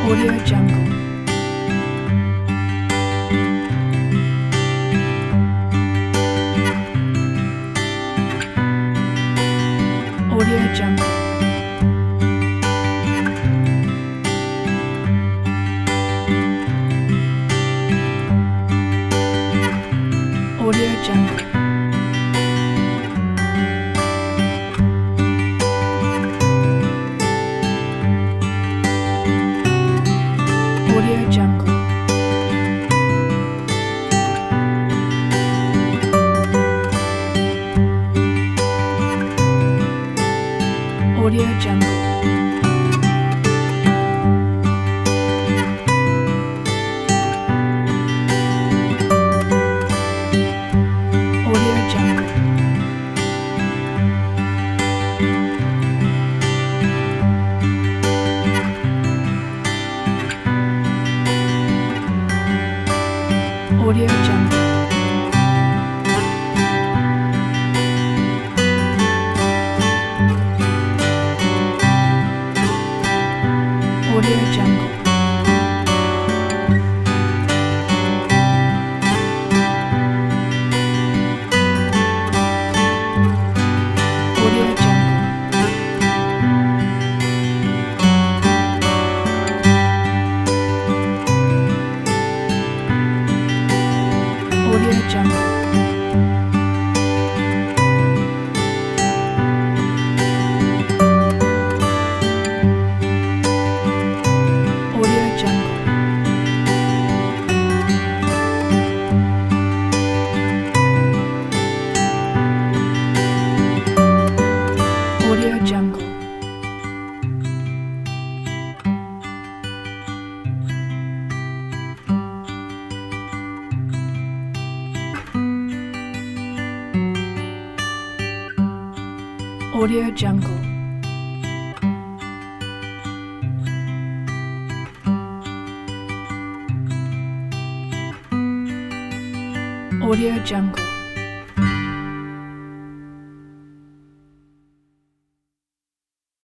Audio Jungle. Audio Jungle. Audio Jungle. Audio Jungle. Audio Jungle. Audio Jungle. Audio Jungle. Audio Jungle. Audio Jungle. Audio Jungle. Audio Jungle. Audio Jungle. Audio Jungle. Audio Jungle.